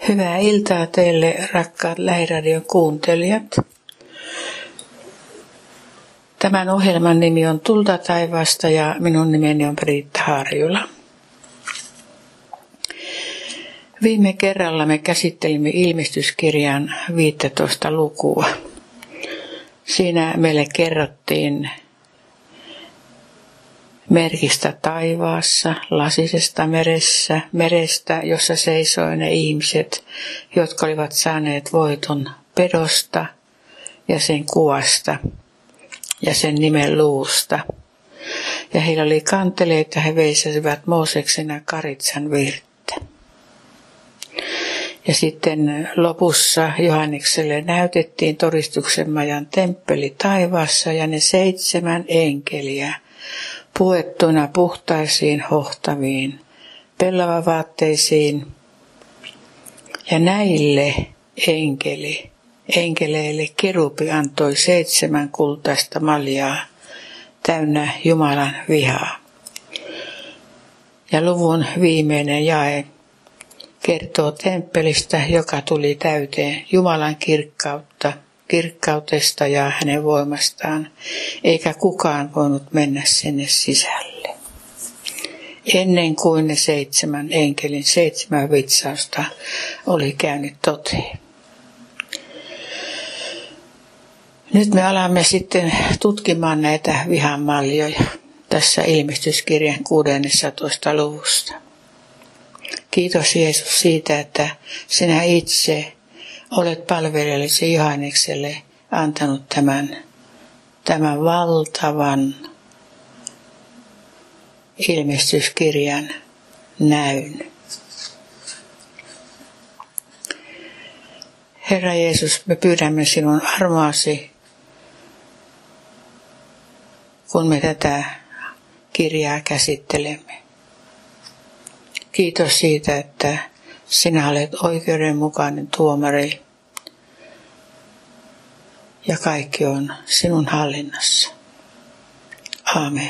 Hyvää iltaa teille, rakkaat Lähiradion kuuntelijat. Tämän ohjelman nimi on Tulta taivaasta ja minun nimeni on Priitta Harjula. Viime kerralla me käsittelimme ilmestyskirjan 15 lukua. Siinä meille kerrottiin merkistä taivaassa, lasisesta merestä, jossa seisoi ne ihmiset, jotka olivat saaneet voiton pedosta ja sen kuvasta ja sen nimen luusta. Ja heillä oli kanteleita, he veisasivät Mooseksena Karitsan virttä. Ja sitten lopussa Johannekselle näytettiin todistuksen majan temppeli taivaassa ja ne 7 enkeliä puettuna puhtaisiin hohtaviin pellavavaatteisiin. Ja näille enkeleille kerubi antoi 7 kultaista maljaa täynnä Jumalan vihaa. Ja luvun viimeinen jae kertoo temppelistä, joka tuli täyteen Jumalan kirkkaudesta ja hänen voimastaan, eikä kukaan voinut mennä sinne sisälle. Ennen kuin ne 7 enkelin 7 vitsausta oli käynyt toteen. Nyt me alamme sitten tutkimaan näitä vihan maljoja tässä ilmestyskirjan 16. luvusta. Kiitos Jeesus siitä, että sinä itse olet palvelijallesi Johannekselle antanut tämän valtavan ilmestyskirjan näyn. Herra Jeesus, me pyydämme sinun armoasi, kun me tätä kirjaa käsittelemme. Kiitos siitä, että sinä olet oikeudenmukainen tuomari ja kaikki on sinun hallinnassa. Aamen.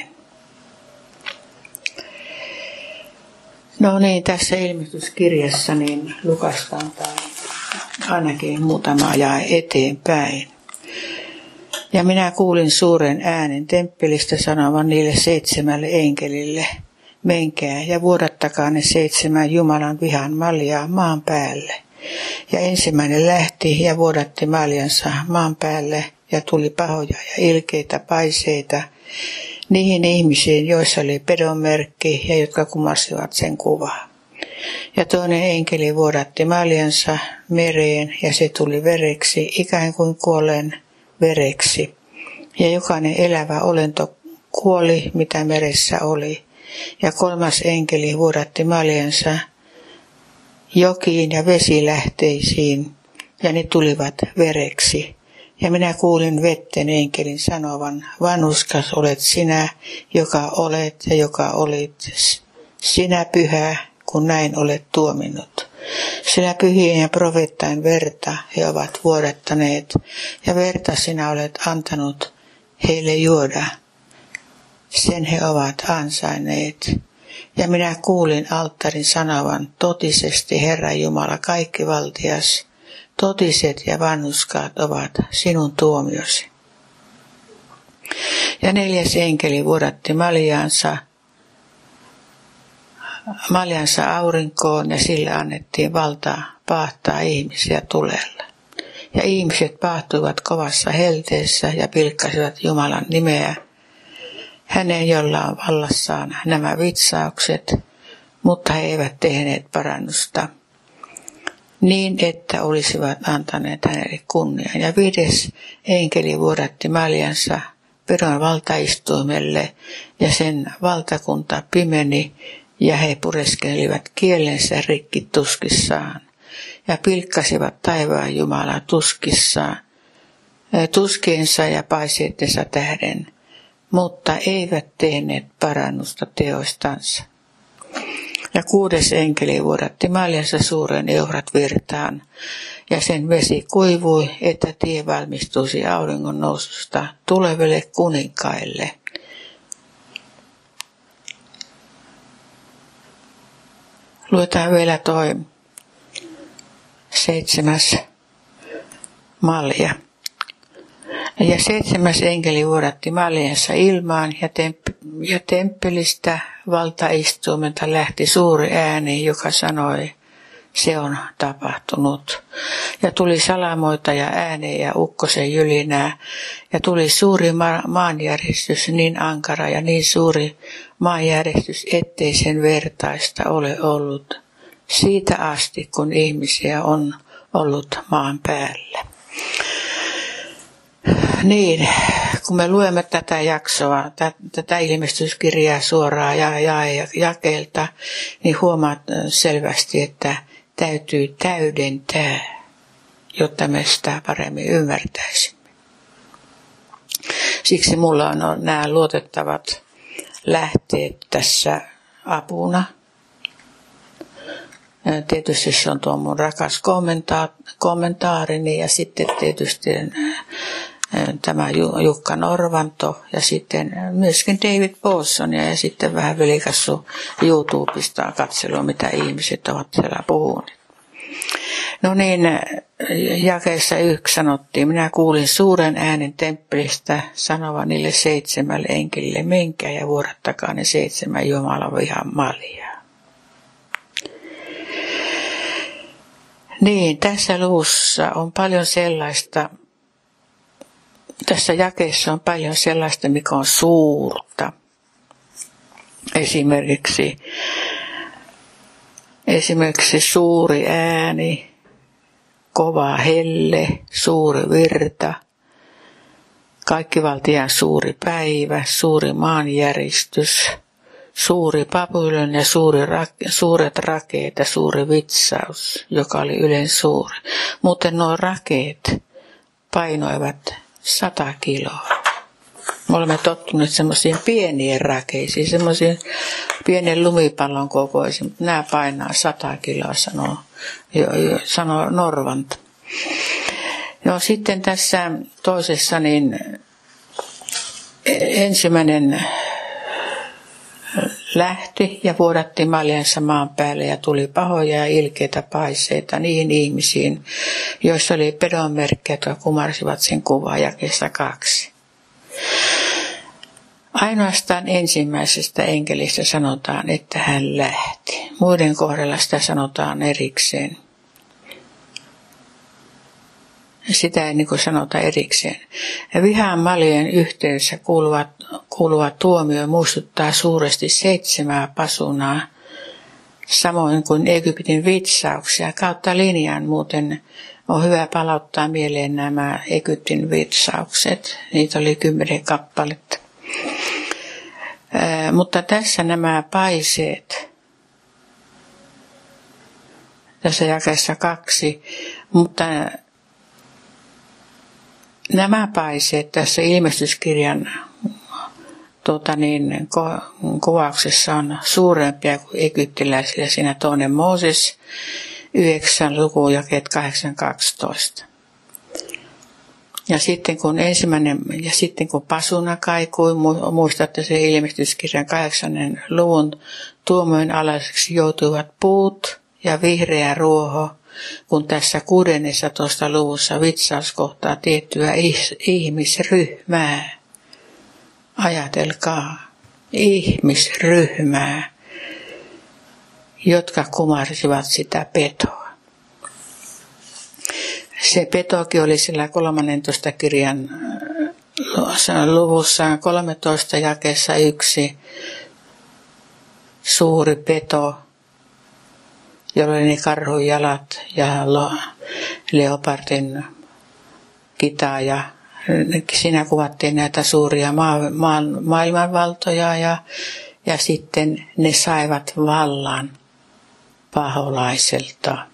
No niin, tässä ilmestyskirjassa niin Lukas antaa ainakin muutama jae eteenpäin. Ja minä kuulin suuren äänen temppelistä sanovan niille 7 enkelille, menkää ja vuodattakaa ne 7 Jumalan vihan maljaa maan päälle. Ja ensimmäinen lähti ja vuodatti maljansa maan päälle ja tuli pahoja ja ilkeitä paiseita niihin ihmisiin, joissa oli pedon merkki ja jotka kumasivat sen kuvaa. Ja toinen enkeli vuodatti maljansa mereen ja se tuli vereksi, ikään kuin kuolleen vereksi. Ja jokainen elävä olento kuoli, mitä meressä oli. Ja 3. enkeli vuodatti maljansa jokiin ja vesilähteisiin, ja ne tulivat vereksi. Ja minä kuulin vetten enkelin sanovan, vanhurskas olet sinä, joka olet ja joka olit, sinä pyhä, kun näin olet tuominnut. Sinä pyhien ja profeettain verta he ovat vuodattaneet, ja verta sinä olet antanut heille juoda. Sen he ovat ansainneet. Ja minä kuulin alttarin sanovan, totisesti Herra Jumala kaikkivaltias, totiset ja vanhurskaat ovat sinun tuomiosi. Ja 4. enkeli vuodatti maljansa aurinkoon ja sille annettiin valta paahtaa ihmisiä tulella. Ja ihmiset paahtuivat kovassa helteessä ja pilkkasivat Jumalan nimeä, hänen jolla on vallassaan nämä vitsaukset, mutta he eivät tehneet parannusta, niin että olisivat antaneet hänelle kunnian. Ja 5. enkeli vuodatti maljansa pedon valtaistuimelle ja sen valtakunta pimeni ja he pureskelivat kielensä rikki tuskissaan ja pilkkasivat taivaan Jumalaa tuskiensa ja paiseittensa tähden, mutta eivät tehneet parannusta teoistansa. Ja 6. enkeli vuodatti maljansa suuren Eufrat virtaan, ja sen vesi kuivui, että tie valmistuisi auringon noususta tuleville kuninkaille. Luetaan vielä toi 7. malja. Ja 7. enkeli vuodatti maljansa ilmaan ja temppelistä valtaistuimelta lähti suuri ääni, joka sanoi, se on tapahtunut. Ja tuli salamoita ja ääneen ja ukkosen jylinää. Ja tuli suuri maanjäristys, niin ankara ja niin suuri maanjäristys, ettei sen vertaista ole ollut siitä asti, kun ihmisiä on ollut maan päällä. Niin, kun me luemme tätä jaksoa, tätä ilmestyskirjaa suoraan jakeelta, niin huomaat selvästi, että täytyy täydentää, jotta me sitä paremmin ymmärtäisimme. Siksi mulla on nämä luotettavat lähteet tässä apuna. Tietysti se on tuo mun rakas kommentaarini ja sitten tietysti tämä Jukka Norvanto ja sitten myöskin David Paulson ja sitten vähän velikassu YouTubesta katselua, mitä ihmiset ovat siellä puhuneet. No niin, jakeessa 1 sanottiin, minä kuulin suuren äänen temppelistä sanova niille 7 enkelille, menkää ja vuodattakaa ne 7 Jumalan vihan maljaa. Niin, tässä luvussa on paljon sellaista, tässä jakeessa on paljon sellaista, mikä on suurta. Esimerkiksi suuri ääni, kova helle, suuri virta, kaikkivaltiaan suuri päivä, suuri maanjäristys, suuri Babylon ja suuret rakeet ja suuri vitsaus, joka oli ylen suuri. Muuten nuo rakeet painoivat 100 kiloa. Me olemme tottuneet semmoisiin pieniin rakeisiin, semmoisiin pienen lumipallon kokoisiin, mutta nämä painaa 100 kiloa, sanoo Norvanta. No sitten tässä toisessa niin ensimmäinen lähti ja vuodatti maljansa maan päälle ja tuli pahoja ja ilkeitä paiseita niihin ihmisiin, joissa oli pedonmerkkejä, jotka kumarsivat sen kuvaa jakeessa 2. Ainoastaan ensimmäisestä enkelistä sanotaan, että hän lähti. Muiden kohdalla sitä sanotaan erikseen. Sitä ei niin kuin sanota erikseen. Vihan maljojen yhteydessä kuuluva tuomio muistuttaa suuresti 7 pasunaa, samoin kuin Egyptin vitsauksia. Kautta linjan muuten on hyvä palauttaa mieleen nämä Egyptin vitsaukset. Niitä oli 10 kappaletta. Mutta tässä nämä paiseet, tässä jakeessa 2, mutta nämä paiseet tässä ilmestyskirjan kuvauksessa on suurempia kuin egyptiläisillä. Siinä 2. Mooses 9 luku jakeet 8-12. Ja sitten kun pasuna kaikui, muistatte sen ilmestyskirjan 8. luvun, tuomioon alaiseksi joutuivat puut ja vihreä ruoho, kun tässä 16. luvussa vitsaus kohtaa tiettyä ihmisryhmää. Ajatelkaa, ihmisryhmää, jotka kumarsivat sitä petoa. Se petokin oli sillä 13. kirjan luvussa 13 jakeessa 1 suuri peto, jolla oli karhun jalat ja leopardin kita ja siinä kuvattiin näitä suuria maailmanvaltoja ja sitten ne saivat vallan paholaiselta.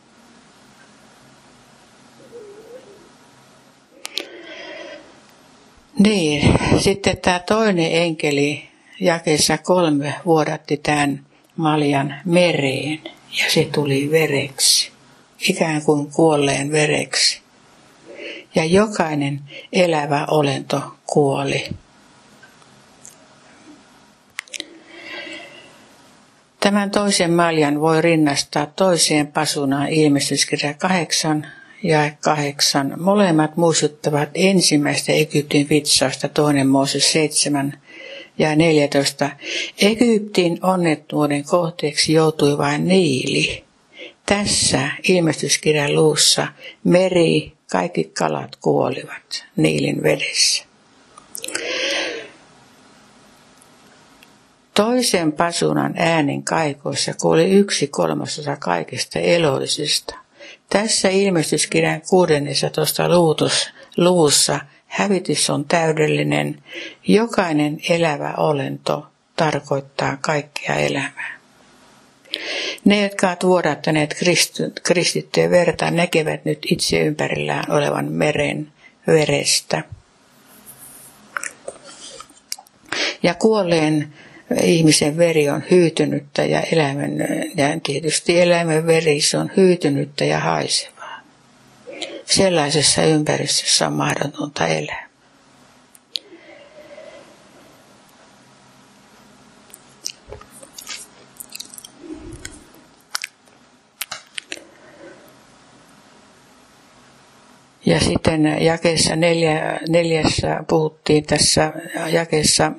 Niin, sitten tämä toinen enkeli jakeessa 3 vuodatti tämän maljan mereen ja se tuli vereksi, ikään kuin kuolleen vereksi. Ja jokainen elävä olento kuoli. Tämän toisen maljan voi rinnastaa toiseen pasunaan Ilmestyskirja 8 ja 8. Molemmat muistuttavat ensimmäistä Egyptin vitsausta, 2. Mooses 7 ja 14. Egyptin onnettomuuden kohteeksi joutui vain Niili. Tässä Ilmestyskirjan luvussa meri, kaikki kalat kuolivat Niilin vedessä. Toisen pasunan äänen kaikoissa kuoli 1/3 kaikista elollisista. Tässä Ilmestyskirjan 16. luvussa hävitys on täydellinen. Jokainen elävä olento tarkoittaa kaikkea elämää. Ne, jotka ovat vuodattaneet kristittyjen verta, näkevät nyt itse ympärillään olevan meren verestä. Ja kuolleen ihmisen veri on hyytynyttä ja tietysti eläimen veri on hyytynyttä ja haisevaa. Sellaisessa ympäristössä on mahdotonta elää. Ja sitten jakeessa 4 puhuttiin tässä jakeessa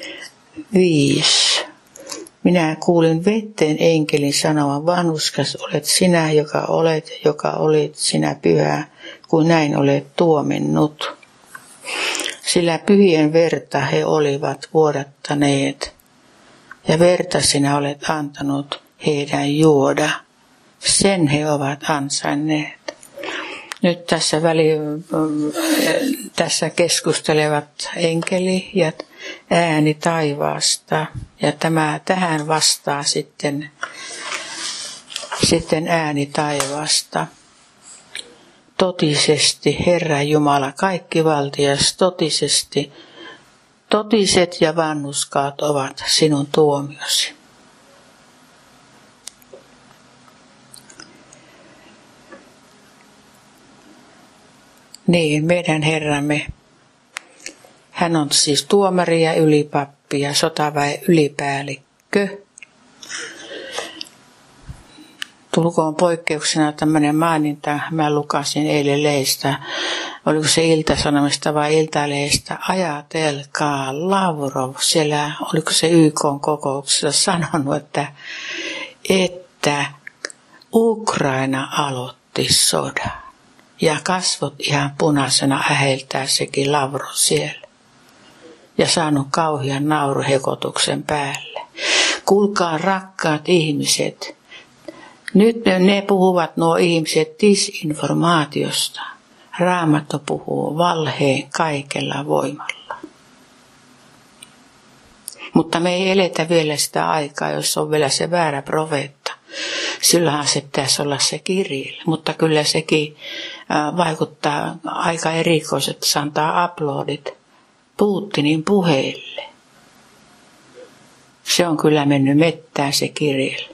5. Minä kuulin vetteen enkelin sanovan, vanhurskas olet sinä, joka olit sinä pyhä, kun näin olet tuominnut. Sillä pyhien verta he olivat vuodattaneet, ja verta sinä olet antanut heidän juoda. Sen he ovat ansainneet. Nyt tässä keskustelevat enkeli ja ääni taivaasta, ja tähän vastaa sitten ääni taivaasta. Totisesti, Herra Jumala, kaikkivaltias, totiset ja vanhurskaat ovat sinun tuomiosi. Niin, meidän Herramme, hän on siis tuomari ja ylipappi ja sotaväen ylipäällikkö. Tulkoon poikkeuksena tämmöinen maininta, mä lukasin eilen lehdestä, oliko se Ilta-Sanomista vai Iltalehdestä, ajatelkaa Lavrov, siellä oliko se YK-kokouksessa sanonut, että Ukraina aloitti sodan. Ja kasvot ihan punaisena äheltää sekin Lavrov siellä. Ja saanut kauhean nauruhekotuksen päälle. Kuulkaa rakkaat ihmiset, nyt ne puhuvat nuo ihmiset disinformaatiosta. Raamattu puhuu valheen kaikella voimalla. Mutta me ei eletä vielä sitä aikaa, jos on vielä se väärä profeetta. Sillähän se pitäisi olla se Kirille, mutta kyllä sekin vaikuttaa aika erikoiset, että se antaa uploadit Putinin puheille. Se on kyllä mennyt mettään se Kirille.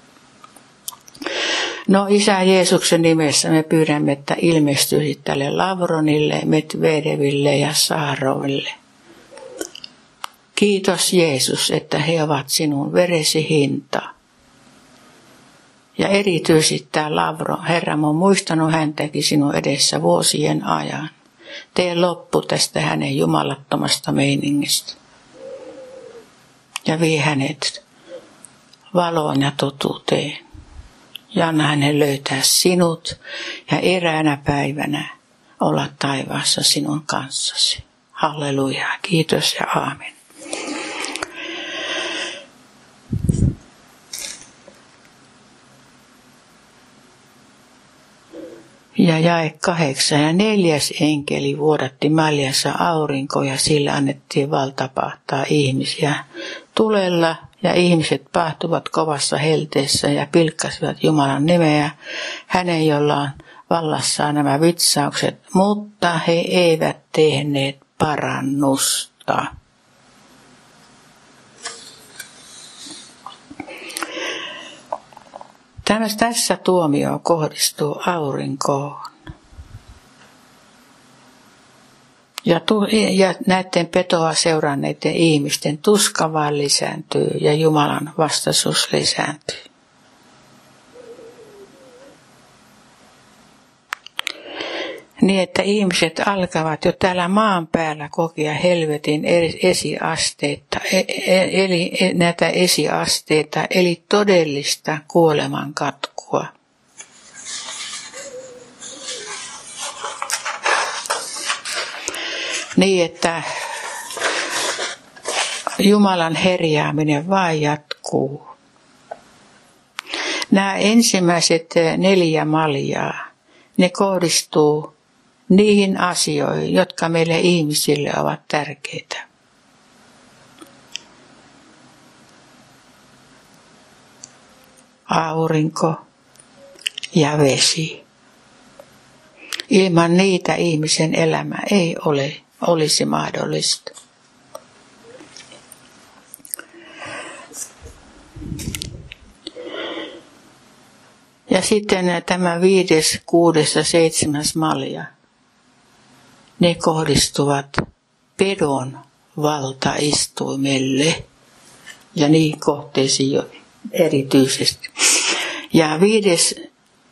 No Isä Jeesuksen nimessä me pyydämme, että ilmestyisi tälle Lavronille, Medvedeville ja Saaroville. Kiitos Jeesus, että he ovat sinun veresi hinta. Ja erityisesti tämä Lavrov, Herra, mä oon muistanut häntäkin sinun edessä vuosien ajan. Tee loppu tästä hänen jumalattomasta meiningistä. Ja vie hänet valoon ja totuuteen. Ja anna hänen löytää sinut ja eräänä päivänä olla taivaassa sinun kanssasi. Halleluja, kiitos ja aamen. Ja jae 8. Ja 4. enkeli vuodatti maljansa aurinko ja sillä annettiin valta pahtaa ihmisiä tulella. Ja ihmiset pahtuvat kovassa helteessä ja pilkkasivat Jumalan nimeä, hänen jolla on vallassaan nämä vitsaukset, mutta he eivät tehneet parannusta. Tässä tuomio kohdistuu aurinkoon. Ja näiden petoa seuranneiden ihmisten tuska vaan lisääntyy ja Jumalan vastaisuus lisääntyy. Niin, että ihmiset alkavat jo täällä maan päällä kokea helvetin esiasteita, eli näitä esiasteita, eli todellista kuoleman katkua. Niin, että Jumalan herjaaminen vain jatkuu. Nämä ensimmäiset 4 maljaa, ne kohdistuu niihin asioihin, jotka meille ihmisille ovat tärkeitä. Aurinko ja vesi. Ilman niitä ihmisen elämä ei olisi mahdollista. Ja sitten tämä 5., 6. ja 7. malja, ne kohdistuvat pedon valtaistuimelle ja niihin kohteisiin jo erityisesti. Ja 5.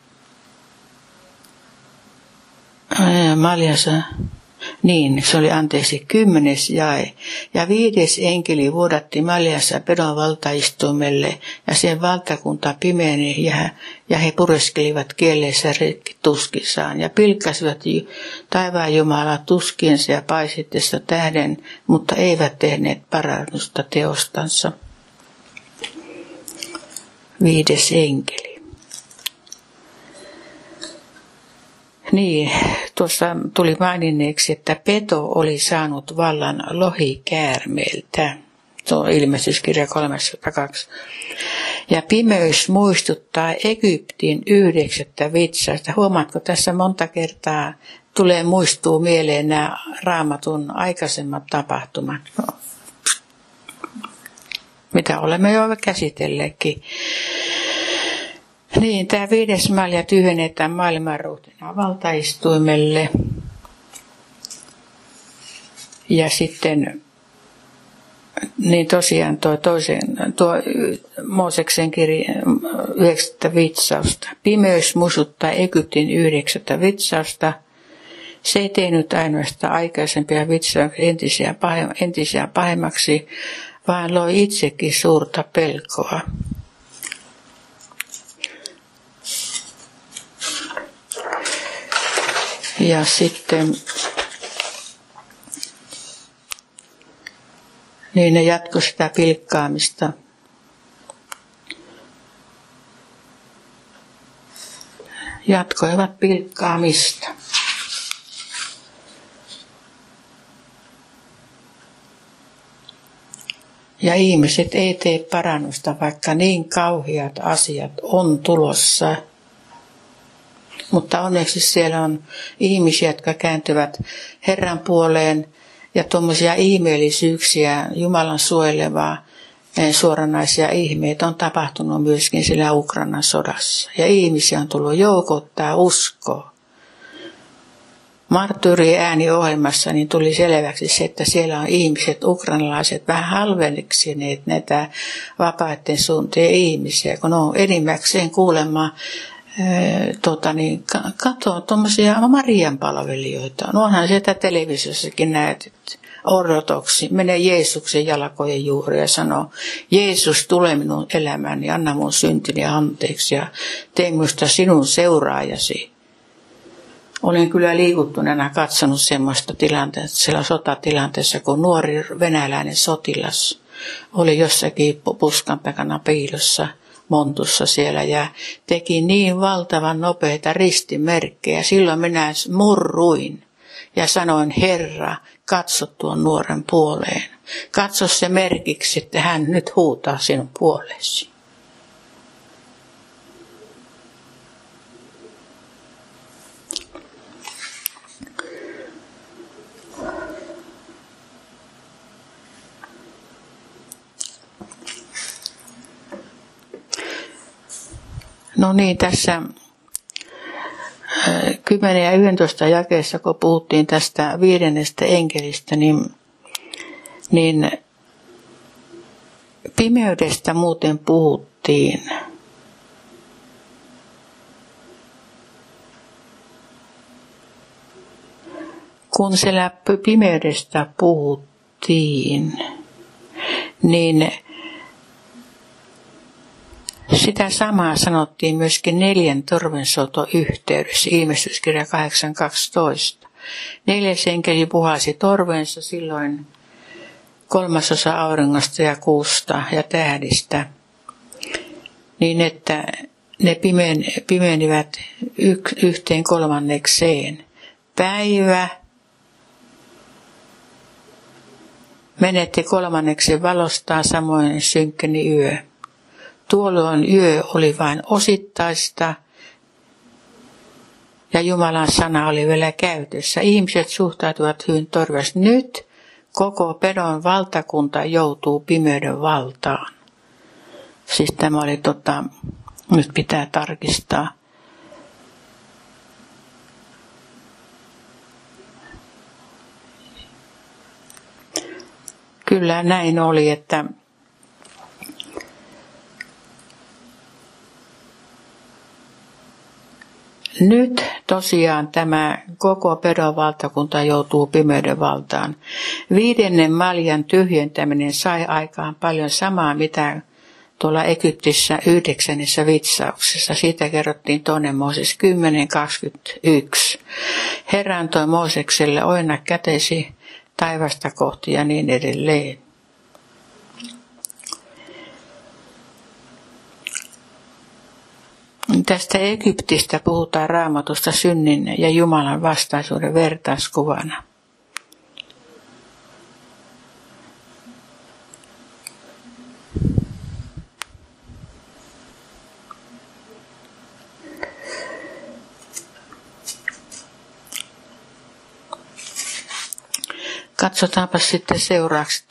maljassa, niin se oli 10. jae. Ja 5. enkeli vuodatti maljassa pedon valtaistuimelle ja sen valtakunta pimeeni ja he pureskelivat kieleensä tuskissaan ja pilkkasivat taivaan Jumalaa tuskiensa ja paisittessa tähden, mutta eivät tehneet parannusta teostansa. 5. enkeli. Niin, tuossa tuli maininneeksi, että peto oli saanut vallan lohikäärmeeltä. Se on Ilmestyskirja 302. Ja pimeys muistuttaa Egyptin 9. vitsausta. Huomaatko, tässä monta kertaa muistuu mieleen nämä Raamatun aikaisemmat tapahtumat, mitä olemme jo käsitelleetkin. Niin, tämä 5. malja tyhjennetään maailmanruhtinaan valtaistuimelle. Ja sitten, niin tosiaan tuo Mooseksen kirja 9. vitsausta. Pimeys muistuttaa Egyptin 9. vitsausta. Se ei tehnyt ainoastaan aikaisempia vitsauksia entisiä pahemmaksi, vaan loi itsekin suurta pelkoa. Ja sitten niin ne jatkoi sitä pilkkaamista. Jatkoivat pilkkaamista. Ja ihmiset ei tee parannusta, vaikka niin kauheat asiat on tulossa. Mutta onneksi siellä on ihmisiä, jotka kääntyvät Herran puoleen ja tuommoisia ihmeellisyyksiä, Jumalan suojelevaa suoranaisia ihmeitä on tapahtunut myöskin siellä Ukrainan sodassa. Ja ihmisiä on tullut joukottaa uskoa. Marttyyriääniohjelmassa niin tuli selväksi se, että siellä on ihmiset, ukrainalaiset, vähän halveksineet näitä vapaiden suuntien ihmisiä, kun on enimmäkseen kuulemma katsoa tuommoisia Marian palvelijoita. No onhan sieltä televisiossakin näet, että ortodoksi menee Jeesuksen jalkojen juuri ja sanoo, Jeesus, tule minun elämäni, anna mun syntini anteeksi ja tee minusta sinun seuraajasi. Olen kyllä liikuttuneena katsonut semmoista tilannetta, siellä sotatilanteessa, kun nuori venäläinen sotilas oli jossakin puskan takana piilossa, montussa siellä ja teki niin valtavan nopeita ristimerkkejä. Silloin minä murruin ja sanoin, Herra, katso tuon nuoren puoleen. Katso se merkiksi, että hän nyt huutaa sinun puoleesi. No niin, tässä 10 ja 11 jakeessa, kun puhuttiin tästä 5. enkelistä, niin pimeydestä muuten puhuttiin. Kun siellä pimeydestä puhuttiin, niin sitä samaa sanottiin myöskin 4 torvensoiton yhteydessä, ilmestyskirja 8.12. 4. enkeli puhalsi torvensa silloin 1/3 auringosta ja kuusta ja tähdistä, niin että ne pimenivät 1/3. Päivä menetti 1/3 valostaan, samoin synkkeni yö. Tuolloin yö oli vain osittaista ja Jumalan sana oli vielä käytössä. Ihmiset suhtautuivat hyvin torveasti. Nyt koko pedon valtakunta joutuu pimeyden valtaan. Siis tämä oli nyt pitää tarkistaa. Kyllä näin oli, että nyt tosiaan tämä koko pedon valtakunta joutuu pimeyden valtaan. 5. maljan tyhjentäminen sai aikaan paljon samaa, mitä tuolla Egyptissä 9. vitsauksessa. Siitä kerrottiin 2. Mooses 10.21. Herra antoi Moosekselle ojenna kätesi taivasta kohti ja niin edelleen. Tästä Egyptistä puhutaan Raamatusta synnin ja Jumalan vastaisuuden vertauskuvana. Katsotaanpa sitten seuraavaksi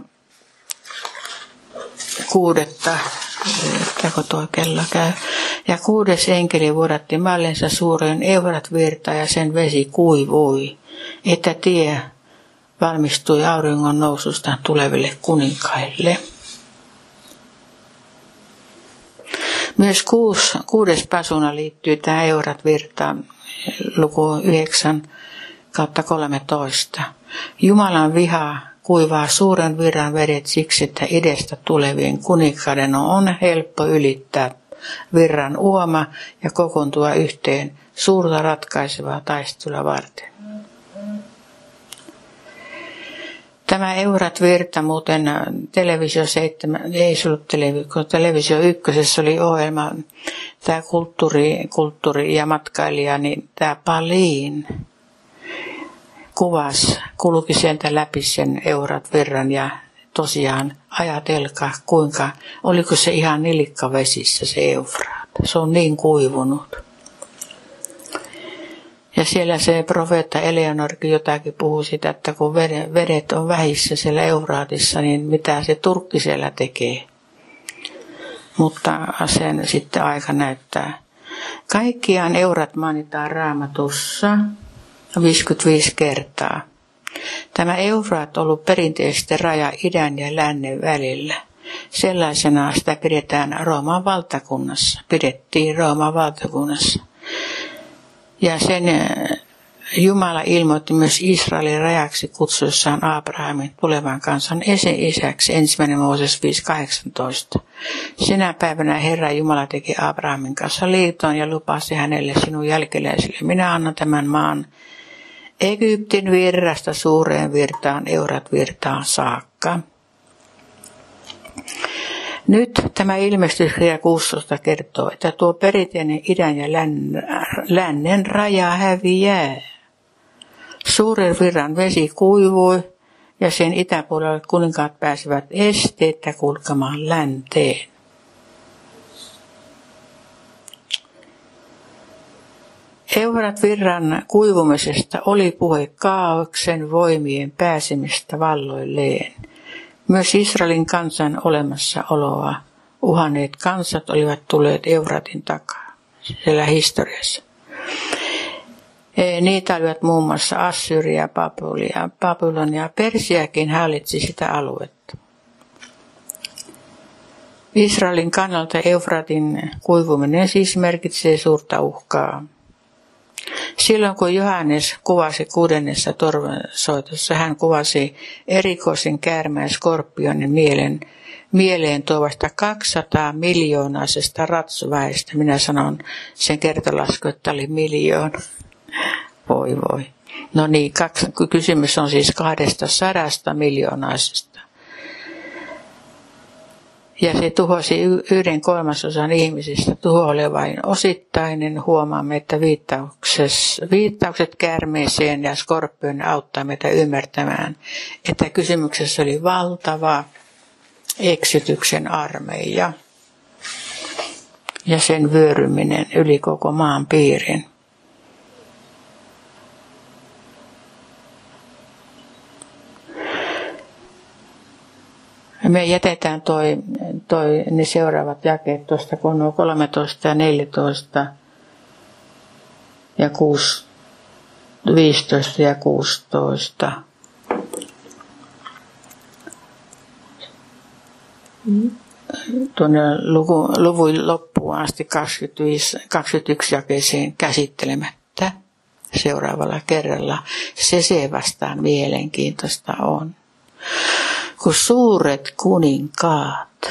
6. Kun tuo kello käy. Ja 6. enkeli vuodatti mallensa suureen Eufrat-virta ja sen vesi kuivui, että tie valmistui auringon noususta tuleville kuninkaille. Myös 6. pasuna liittyy tähän Eufrat-virtaan, luku 9/13. Jumalan viha kuivaa suuren virran vedet siksi, että idästä tulevien kuninkaiden on helppo ylittää virran uoma ja kokoontua yhteen suurta ratkaisevaa taistelua varten. Tämä Eufrat-virta muuten televisio 7, ei se ollut televisio 1 oli ohjelma, tämä kulttuuri ja matkailija, niin tämä Palin kulki sieltä läpi sen Eufrat-virran ja tosiaan ajatelkaa kuinka, oliko se ihan nilikkavesissä se Eufrat. Se on niin kuivunut. Ja siellä se profeetta Eleanorkin jotakin puhui sitä, että kun vedet on vähissä siellä Eufraatissa, niin mitä se Turkki siellä tekee. Mutta sen sitten aika näyttää. Kaikkiaan Eufrat mainitaan Raamatussa 55 kertaa. Tämä Eufrat on ollut perinteisesti raja idän ja lännen välillä. Sellaisena sitä pidettiin Rooman valtakunnassa. Ja sen Jumala ilmoitti myös Israelin rajaksi kutsuessaan Abrahamin tulevan kansan esi-isäksi 1. Mooses 5.18. Sinä päivänä Herra Jumala teki Abrahamin kanssa liiton ja lupasi hänelle sinun jälkeläisille. Minä annan tämän maan Egyptin virrasta suureen virtaan, Eufrat-virtaan saakka. Nyt tämä ilmestyskirja 16 kertoo, että tuo perinteinen idän ja lännen raja häviää. Suuren virran vesi kuivui ja sen itäpuolelle kuninkaat pääsivät esteettä kulkemaan länteen. Eufrat-virran kuivumisesta oli puhe kaaoksen voimien pääsemistä valloilleen. Myös Israelin kansan olemassaoloa uhanneet kansat olivat tulleet Eufratin takaa siellä historiassa. Niitä olivat muun muassa Assyria, Babylonia, Persiakin hallitsi sitä aluetta. Israelin kannalta Eufratin kuivuminen siis merkitsee suurta uhkaa. Silloin kun Johannes kuvasi 6. torvensoitossa, hän kuvasi erikoisen käärmeen skorpionin mieleen tuovasta 200 miljoonaisesta ratsuväestä. Minä sanon sen kertolasku, että oli 1 000 000. Voi. No niin, kysymys on siis 200 miljoonaisesta. Ja se tuhosi 1/3 ihmisistä. Tuho oli vain osittainen. Huomaamme, että viittaukset käärmeeseen ja skorpioon auttaa meitä ymmärtämään, että kysymyksessä oli valtava eksytyksen armeija ja sen vyöryminen yli koko maan piirin. Me jätetään ne seuraavat jakeet tuosta, kun on 13 ja 14 ja 15 ja 16. Tuonne luvun loppuun asti 21 jakeeseen käsittelemättä seuraavalla kerralla. Se vastaan mielenkiintoista on. Kun suuret kuninkaat,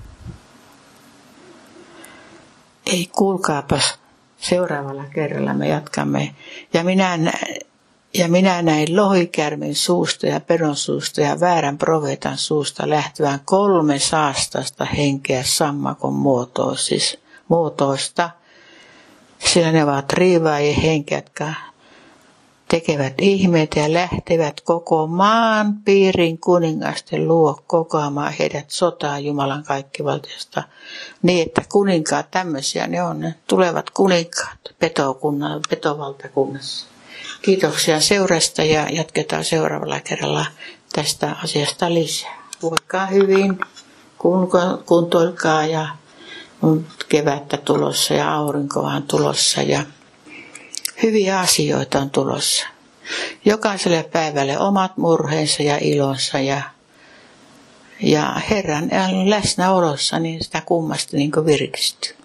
ei kuulkaapas, seuraavalla kerralla me jatkamme. Ja minä näin lohikärmen suusta ja pedon suusta ja väärän profeetan suusta lähtevän 3 saastasta henkeä sammakon muotoista, sillä ne ovat riivaajien henkeä, jotka tekevät ihmeitä ja lähtevät koko maan piirin kuningasten luo kokoamaan heidät sotaan Jumalan kaikkivaltiasta. Niin, että kuninkaat tämmöisiä ne on, ne tulevat kuninkaat petovaltakunnassa. Kiitoksia seurasta ja jatketaan seuraavalla kerralla tästä asiasta lisää. Voikaa hyvin, kuntoilkaa ja on kevättä tulossa ja aurinko on tulossa ja hyviä asioita on tulossa. Jokaiselle päivälle omat murheensa ja ilonsa ja Herran läsnäolossa niin sitä kummasti niin kuin virkistyy.